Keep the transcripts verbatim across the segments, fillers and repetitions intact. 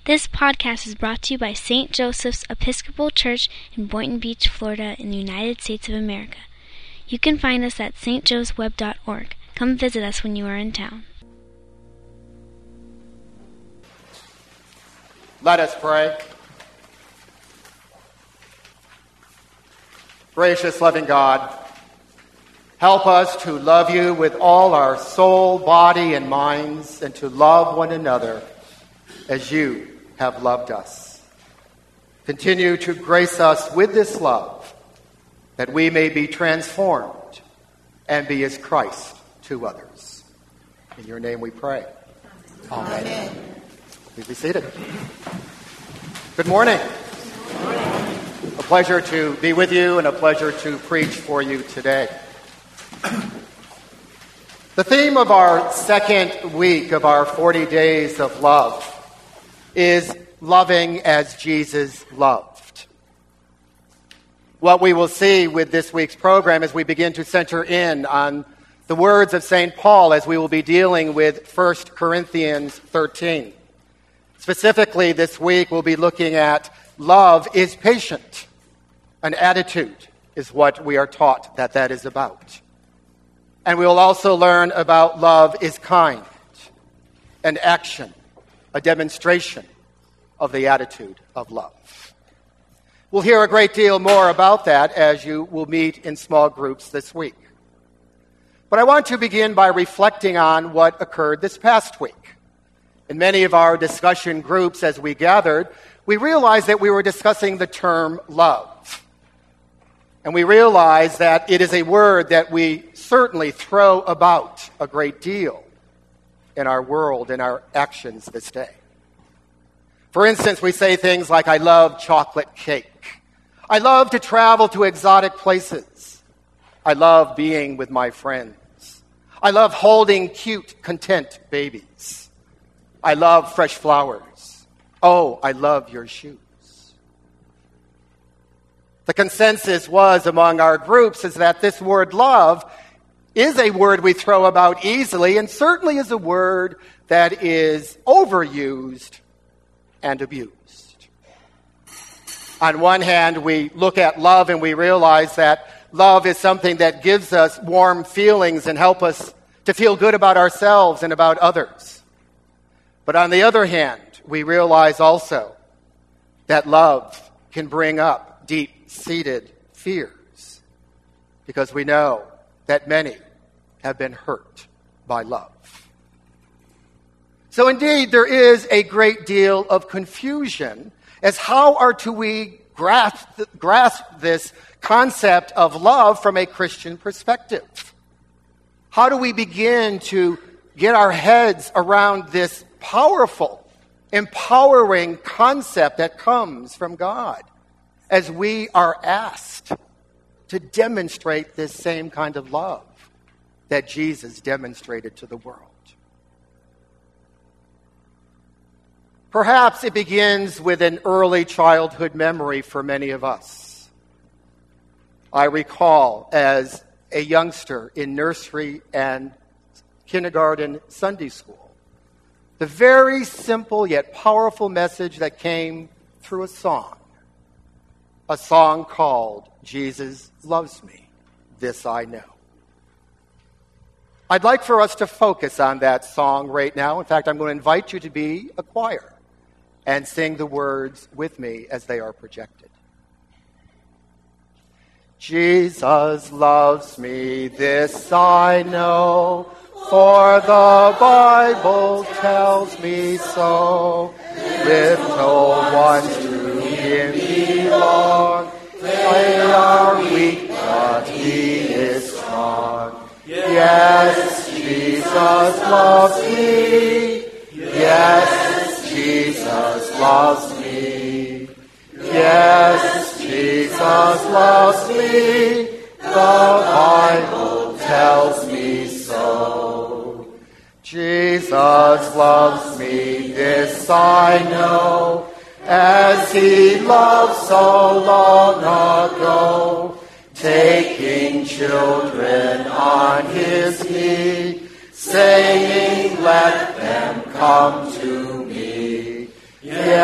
This podcast is brought to you by Saint Joseph's Episcopal Church in Boynton Beach, Florida, in the United States of America. You can find us at s t joes web dot org. Come visit us when you are in town. Let us pray. Gracious, loving God, help us to love you with all our soul, body, and minds, and to love one another as you have loved us. Continue to grace us with this love, that we may be transformed and be as Christ to others. In your name we pray. Amen. Amen. Please be seated. Good morning. Good morning. A pleasure to be with you and a pleasure to preach for you today. The theme of our second week of our forty days of love is loving as Jesus loved. What we will see with this week's program as we begin to center in on the words of Saint Paul as we will be dealing with First Corinthians thirteen. Specifically, this week we'll be looking at love is patient. An attitude is what we are taught that that is about. And we will also learn about love is kind, an action, a demonstration of the attitude of love. We'll hear a great deal more about that as you will meet in small groups this week. But I want to begin by reflecting on what occurred this past week. In many of our discussion groups as we gathered, we realized that we were discussing the term love. And we realized that it is a word that we certainly throw about a great deal in our world, in our actions this day. For instance, we say things like, I love chocolate cake. I love to travel to exotic places. I love being with my friends. I love holding cute, content babies. I love fresh flowers. Oh, I love your shoes. The consensus was among our groups is that this word love is a word we throw about easily and certainly is a word that is overused and abused. On one hand, we look at love and we realize that love is something that gives us warm feelings and help us to feel good about ourselves and about others. But on the other hand, we realize also that love can bring up deep-seated fears because we know that many have been hurt by love. So indeed, there is a great deal of confusion as how are to we grasp, grasp this concept of love from a Christian perspective. How do we begin to get our heads around this powerful, empowering concept that comes from God as we are asked to demonstrate this same kind of love that Jesus demonstrated to the world? Perhaps it begins with an early childhood memory for many of us. I recall as a youngster in nursery and kindergarten Sunday school, the very simple yet powerful message that came through a song, a song called Jesus Loves Me, This I Know. I'd like for us to focus on that song right now. In fact, I'm going to invite you to be a choir and sing the words with me as they are projected. Jesus loves me, this I know, for the Bible tells me so. Little ones to him belong. They are weak, but he is strong. Yes, Jesus loves me. Yes, Jesus loves me. Yes, Jesus loves me. The Bible tells me so. Jesus loves me, this I know, as he loved so long ago, taking children on his knee, saying, let them come to me. Yes,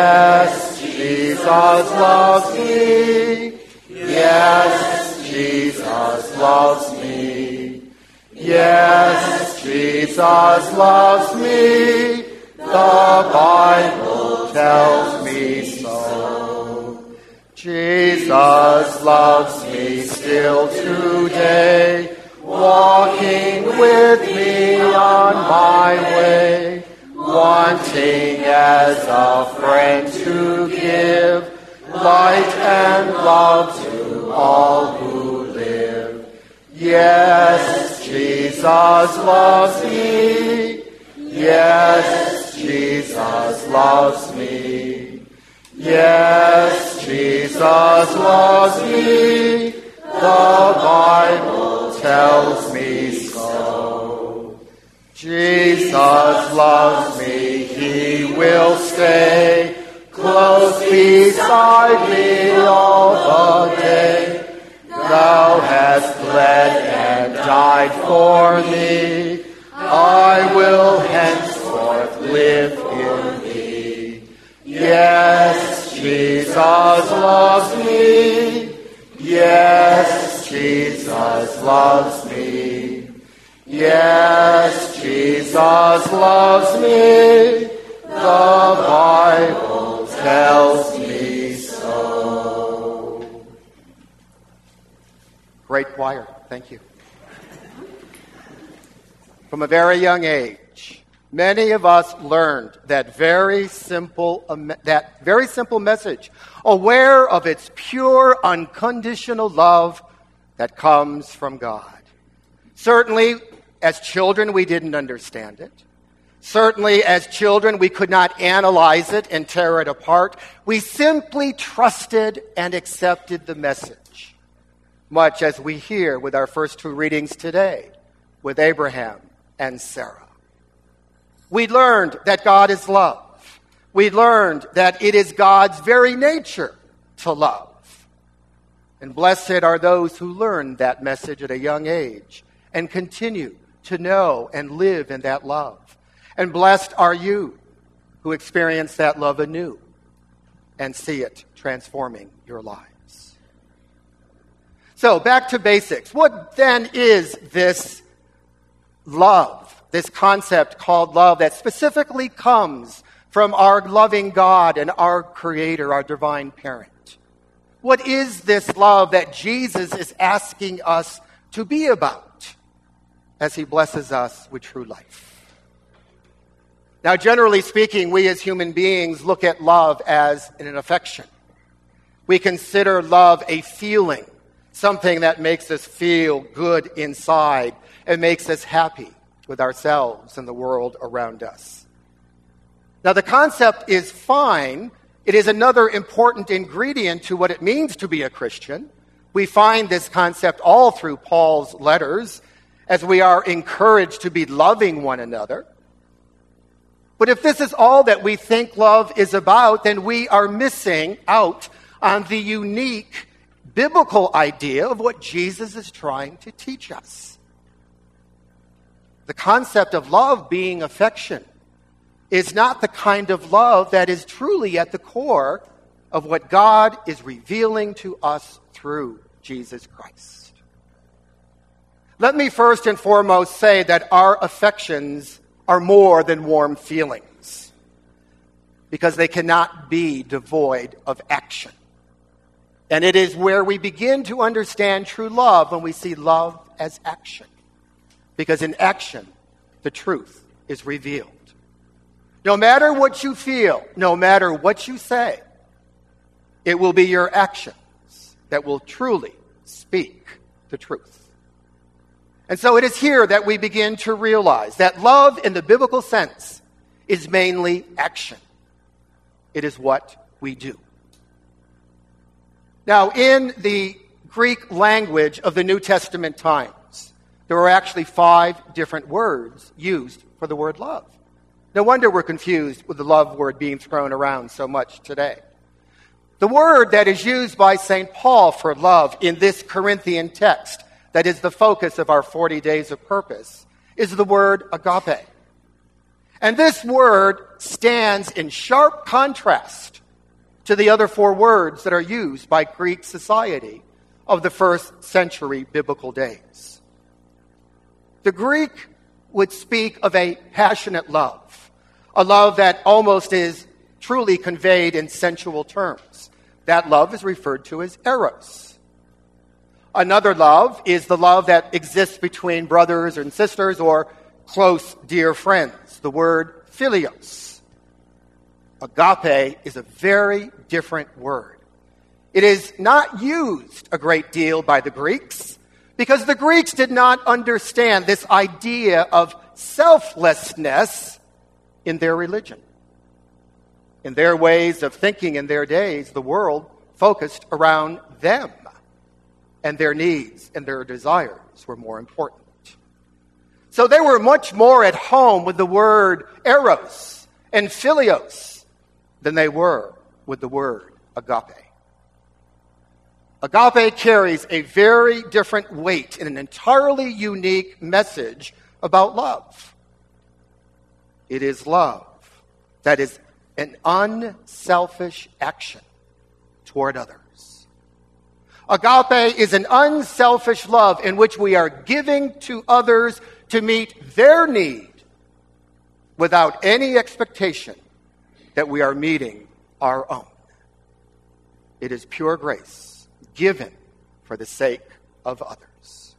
Yes, Jesus loves me. Yes, Jesus loves me. Yes, Jesus loves me. The Bible tells me so. Jesus loves me still today, walking with me on my way, wanting as a friend to give light and love to all who live. Yes, Jesus loves me. Yes, Jesus loves me. Yes, Jesus loves me. The Bible tells me so. Jesus loves me. He will stay close beside me all the day. Thou hast bled and died for me. I will henceforth live in thee. Yes, Jesus loves me. Yes, Jesus loves me. Yes, Jesus loves me. The Bible tells me so. Great choir. Thank you. From a very young age, many of us learned that very simple, that very simple message, aware of its pure, unconditional love that comes from God. Certainly, as children, we didn't understand it. Certainly, as children, we could not analyze it and tear it apart. We simply trusted and accepted the message, much as we hear with our first two readings today, with Abraham and Sarah. We learned that God is love. We learned that it is God's very nature to love. And blessed are those who learn that message at a young age and continue to know and live in that love. And blessed are you who experience that love anew and see it transforming your lives. So, back to basics. What then is this love, this concept called love that specifically comes from our loving God and our Creator, our divine parent? What is this love that Jesus is asking us to be about as he blesses us with true life? Now, generally speaking, we as human beings look at love as an affection. We consider love a feeling, something that makes us feel good inside and makes us happy with ourselves and the world around us. Now, the concept is fine. It is another important ingredient to what it means to be a Christian. We find this concept all through Paul's letters as we are encouraged to be loving one another. But if this is all that we think love is about, then we are missing out on the unique biblical idea of what Jesus is trying to teach us. The concept of love being affection is not the kind of love that is truly at the core of what God is revealing to us through Jesus Christ. Let me first and foremost say that our affections are more than warm feelings, because they cannot be devoid of action. And it is where we begin to understand true love when we see love as action, because in action, the truth is revealed. No matter what you feel, no matter what you say, it will be your actions that will truly speak the truth. And so it is here that we begin to realize that love in the biblical sense is mainly action. It is what we do. Now, in the Greek language of the New Testament times, there are actually five different words used for the word love. No wonder we're confused with the love word being thrown around so much today. The word that is used by Saint Paul for love in this Corinthian text, that is the focus of our forty days of purpose, is the word agape. And this word stands in sharp contrast to the other four words that are used by Greek society of the first century biblical days. The Greek would speak of a passionate love, a love that almost is truly conveyed in sensual terms. That love is referred to as eros. Another love is the love that exists between brothers and sisters or close, dear friends, the word philios. Agape is a very different word. It is not used a great deal by the Greeks because the Greeks did not understand this idea of selflessness in their religion. In their ways of thinking in their days, the world focused around them, and their needs and their desires were more important. So they were much more at home with the word eros and philios than they were with the word agape. Agape carries a very different weight and an entirely unique message about love. It is love that is an unselfish action toward others. Agape is an unselfish love in which we are giving to others to meet their need without any expectation that we are meeting our own. It is pure grace given for the sake of others.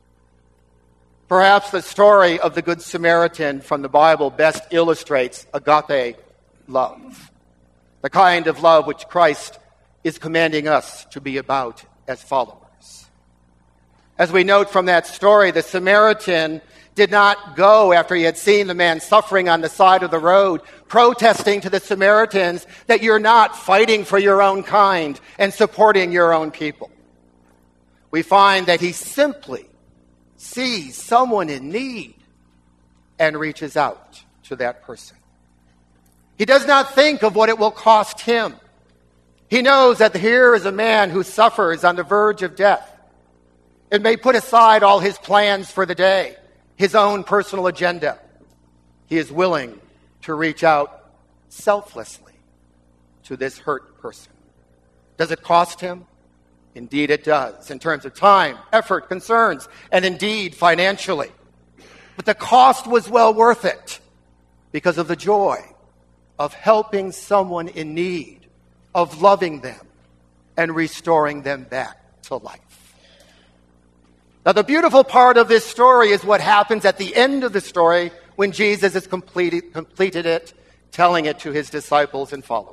Perhaps the story of the Good Samaritan from the Bible best illustrates agape love, the kind of love which Christ is commanding us to be about as followers. As we note from that story, the Samaritan did not go after he had seen the man suffering on the side of the road, protesting to the Samaritans that you're not fighting for your own kind and supporting your own people. We find that he simply sees someone in need and reaches out to that person. He does not think of what it will cost him. He knows that here is a man who suffers on the verge of death and may put aside all his plans for the day, his own personal agenda. He is willing to reach out selflessly to this hurt person. Does it cost him? Indeed it does, in terms of time, effort, concerns, and indeed financially. But the cost was well worth it because of the joy of helping someone in need, of loving them, and restoring them back to life. Now, the beautiful part of this story is what happens at the end of the story when Jesus has completed, completed it, telling it to his disciples and followers.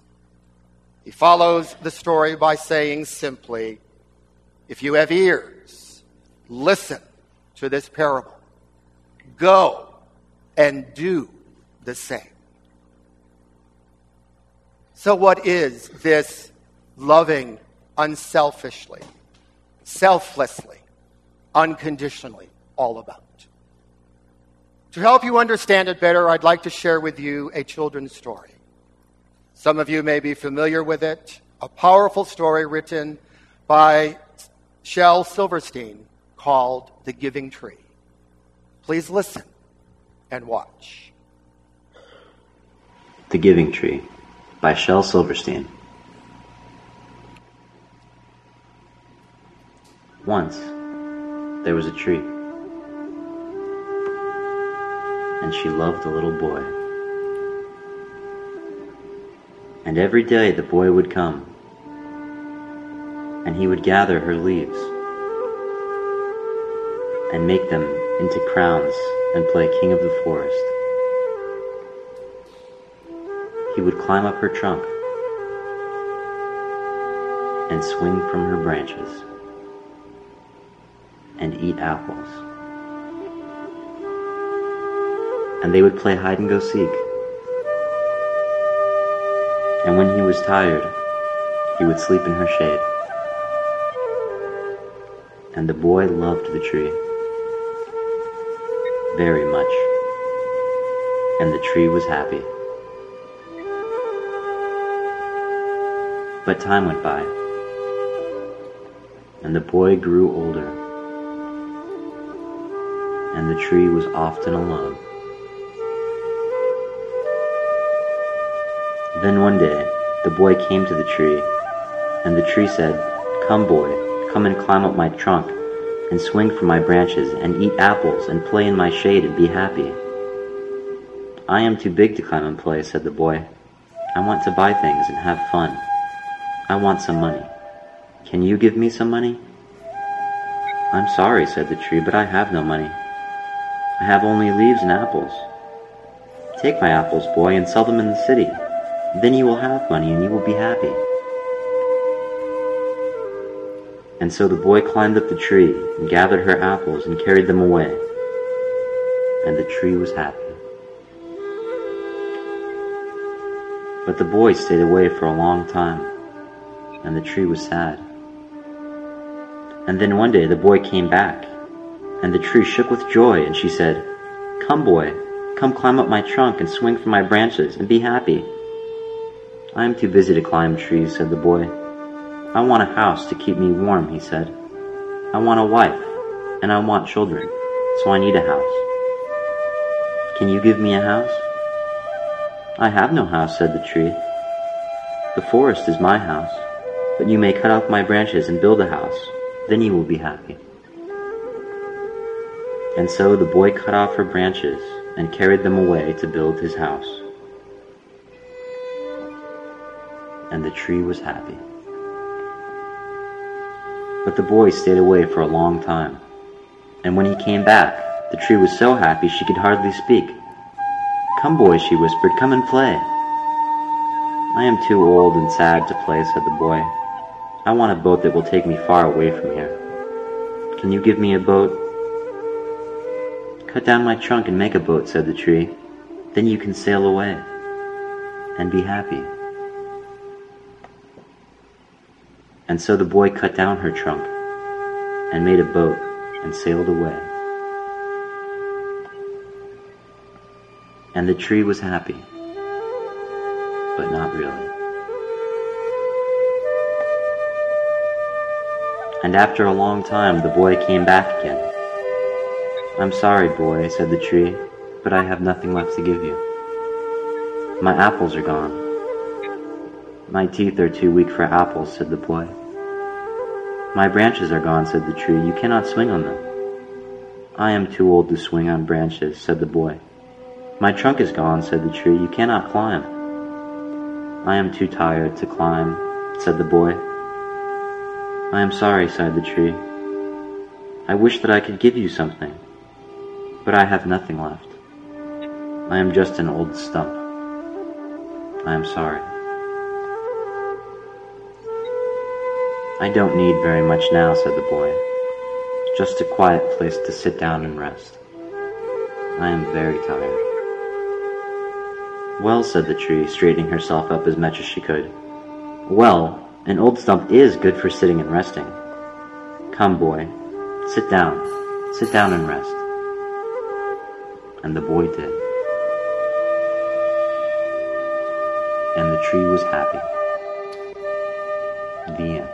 He follows the story by saying simply, if you have ears, listen to this parable. Go and do the same. So what is this loving unselfishly, selflessly, unconditionally all about? To help you understand it better, I'd like to share with you a children's story. Some of you may be familiar with it, a powerful story written by Shel Silverstein called The Giving Tree. Please listen and watch. The Giving Tree by Shel Silverstein. Once, there was a tree, and she loved a little boy. And every day the boy would come, and he would gather her leaves and make them into crowns and play king of the forest. He would climb up her trunk and swing from her branches and eat apples. And they would play hide and go seek. And when he was tired, he would sleep in her shade. And the boy loved the tree very much, and the tree was happy. But time went by, and the boy grew older, and the tree was often alone. Then one day the boy came to the tree, and the tree said, "Come, boy, come and climb up my trunk, and swing from my branches, and eat apples, and play in my shade, and be happy." "I am too big to climb and play," said the boy. "I want to buy things and have fun. I want some money. Can you give me some money?" "I'm sorry," said the tree, "but I have no money. I have only leaves and apples." "Take my apples, boy, and sell them in the city. Then you will have money and you will be happy." And so the boy climbed up the tree and gathered her apples and carried them away, and the tree was happy. But the boy stayed away for a long time, and the tree was sad. And then one day the boy came back, and the tree shook with joy, and she said, "Come, boy, come climb up my trunk and swing from my branches and be happy." "I am too busy to climb trees," said the boy. "I want a house to keep me warm," he said. "I want a wife, and I want children, so I need a house. Can you give me a house?" "I have no house," said the tree. "The forest is my house, but you may cut off my branches and build a house. Then you will be happy." And so the boy cut off her branches and carried them away to build his house. And the tree was happy. But the boy stayed away for a long time, and when he came back, the tree was so happy she could hardly speak. "Come, boy," she whispered, "come and play." "I am too old and sad to play," said the boy. "I want a boat that will take me far away from here. Can you give me a boat?" "Cut down my trunk and make a boat," said the tree. "Then you can sail away and be happy." And so the boy cut down her trunk and made a boat and sailed away. And the tree was happy, but not really. And after a long time, the boy came back again. "I'm sorry, boy," said the tree, "but I have nothing left to give you. My apples are gone." "My teeth are too weak for apples," said the boy. "My branches are gone," said the tree. "You cannot swing on them." "I am too old to swing on branches," said the boy. "My trunk is gone," said the tree. "You cannot climb." "I am too tired to climb," said the boy. "I am sorry," sighed the tree. "I wish that I could give you something, but I have nothing left. I am just an old stump. I am sorry. "I don't need very much now," said the boy. "Just a quiet place to sit down and rest. I am very tired." "Well," said the tree, straightening herself up as much as she could. "Well, an old stump is good for sitting and resting. Come, boy, sit down, sit down and rest." And the boy did. And the tree was happy. The end.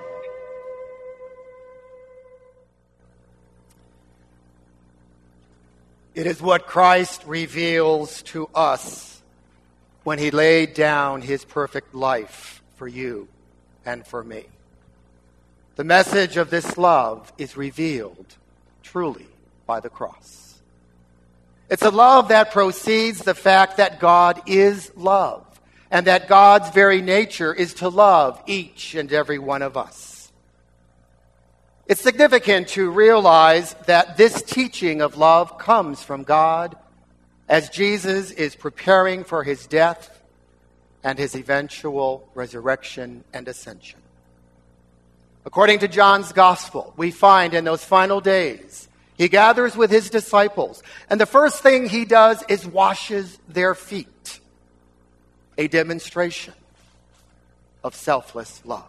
It is what Christ reveals to us when he laid down his perfect life for you and for me. The message of this love is revealed truly by the cross. It's a love that proceeds the fact that God is love, and that God's very nature is to love each and every one of us. It's significant to realize that this teaching of love comes from God as Jesus is preparing for his death and his eventual resurrection and ascension. According to John's Gospel, we find in those final days, he gathers with his disciples, and the first thing he does is washes their feet, a demonstration of selfless love.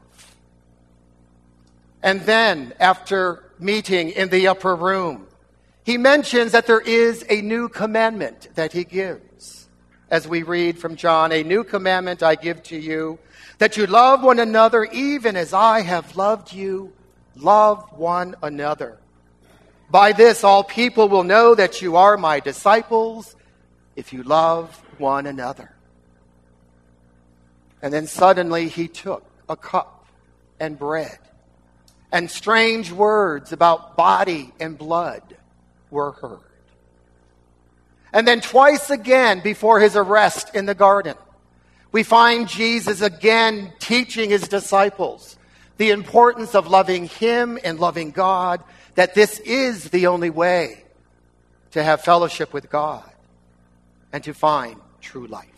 And then, after meeting in the upper room, he mentions that there is a new commandment that he gives. As we read from John, "A new commandment I give to you, that you love one another even as I have loved you. Love one another. By this all people will know that you are my disciples, if you love one another." And then suddenly he took a cup and bread, and strange words about body and blood were heard. And then twice again before his arrest in the garden, we find Jesus again teaching his disciples the importance of loving him and loving God, that this is the only way to have fellowship with God and to find true life.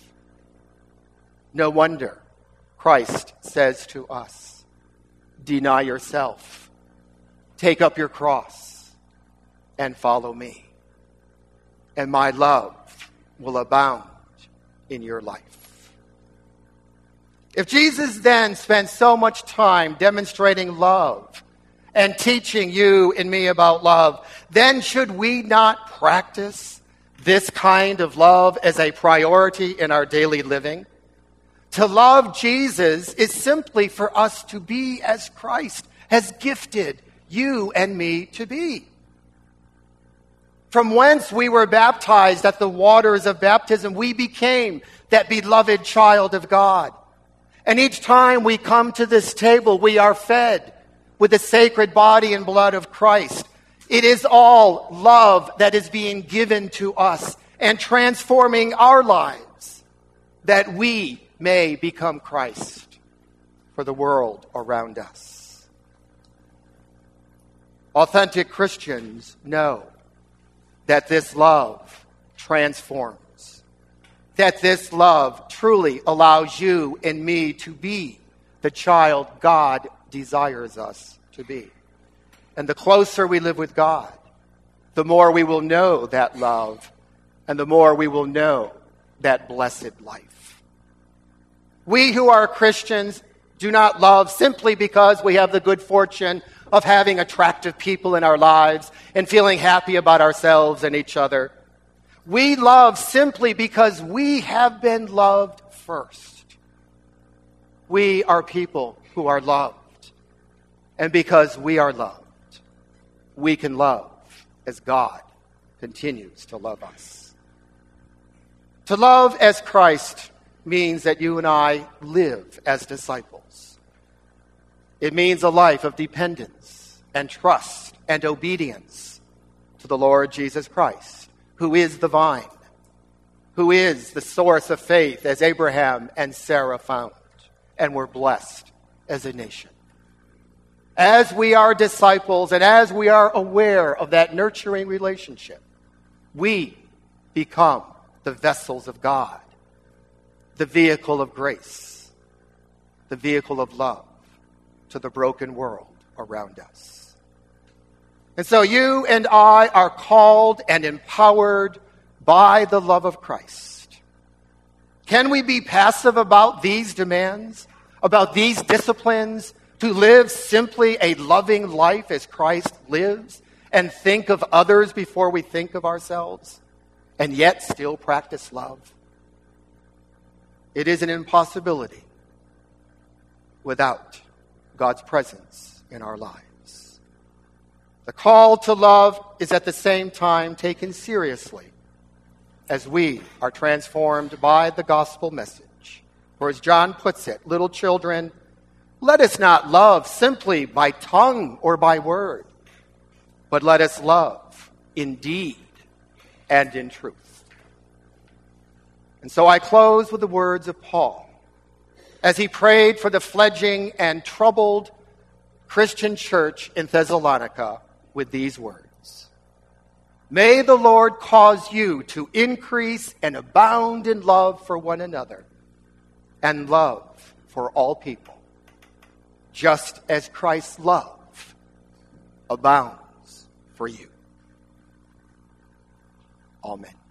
No wonder Christ says to us, deny yourself, take up your cross, and follow me, and my love will abound in your life. If Jesus then spent so much time demonstrating love and teaching you and me about love, then should we not practice this kind of love as a priority in our daily living? To love Jesus is simply for us to be as Christ has gifted you and me to be. From whence we were baptized at the waters of baptism, we became that beloved child of God. And each time we come to this table, we are fed with the sacred body and blood of Christ. It is all love that is being given to us and transforming our lives, that we may become Christ for the world around us. Authentic Christians know that this love transforms. That this love truly allows you and me to be the child God desires us to be. And the closer we live with God, the more we will know that love, and the more we will know that blessed life. We who are Christians do not love simply because we have the good fortune of having attractive people in our lives and feeling happy about ourselves and each other. We love simply because we have been loved first. We are people who are loved. And because we are loved, we can love as God continues to love us. To love as Christ means that you and I live as disciples. It means a life of dependence and trust and obedience to the Lord Jesus Christ, who is the vine, who is the source of faith, as Abraham and Sarah found, and were blessed as a nation. As we are disciples and as we are aware of that nurturing relationship, we become the vessels of God, the vehicle of grace, the vehicle of love to the broken world around us. And so you and I are called and empowered by the love of Christ. Can we be passive about these demands, about these disciplines, to live simply a loving life as Christ lives, and think of others before we think of ourselves, and yet still practice love? It is an impossibility without God's presence in our lives. The call to love is at the same time taken seriously as we are transformed by the gospel message. For as John puts it, little children, let us not love simply by tongue or by word, but let us love in deed and in truth. And so I close with the words of Paul as he prayed for the fledgling and troubled Christian church in Thessalonica with these words: May the Lord cause you to increase and abound in love for one another and love for all people, just as Christ's love abounds for you. Amen.